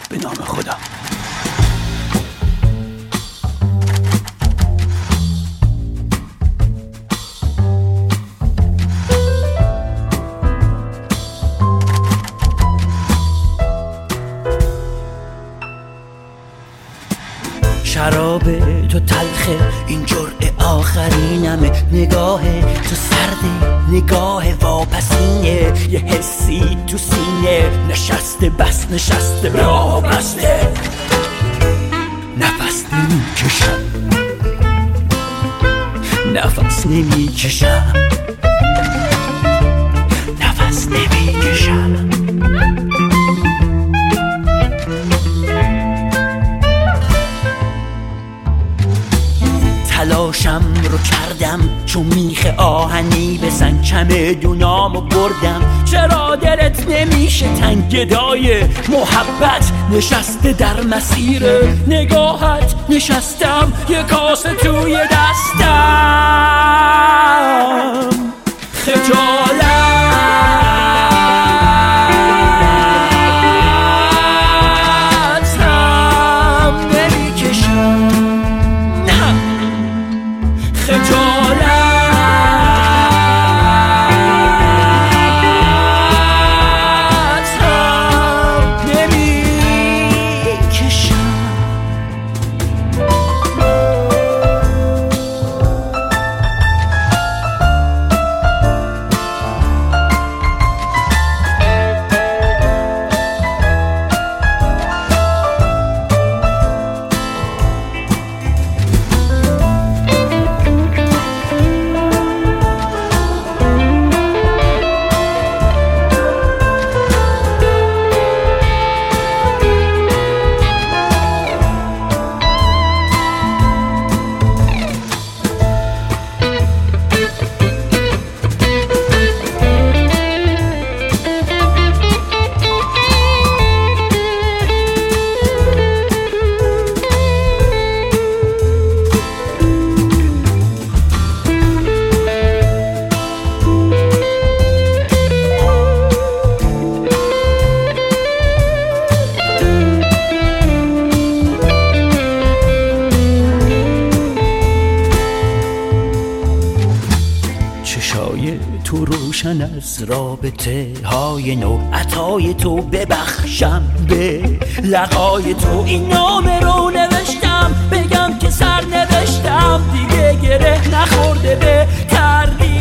به نام خدا. شراب تو تلخه، این جرعه آخرینمه. نگاه تو سرده، نگاه واپسینه. یه حسی تو سینه نشسته، بس نشسته راه بسته. نفس نمیکشم، نفس نمیکشم، نفس نمیکشم. تلاشم رو کردم چون میخ آهنی به سنگ، چمدونامو بردم. چرا دلت نمیشه تنگ؟ گدای محبت نشسته در مسیر نگاهت. نشستم یه کاسه توی دستم، خجالتم نمیکشم، چشای تو روشن از رابطه های نو. عطای تو ببخشم، به لقای تو این نامه رو نوشتم. بگم که سر نوشتم دیگه گره نخورده به تردید.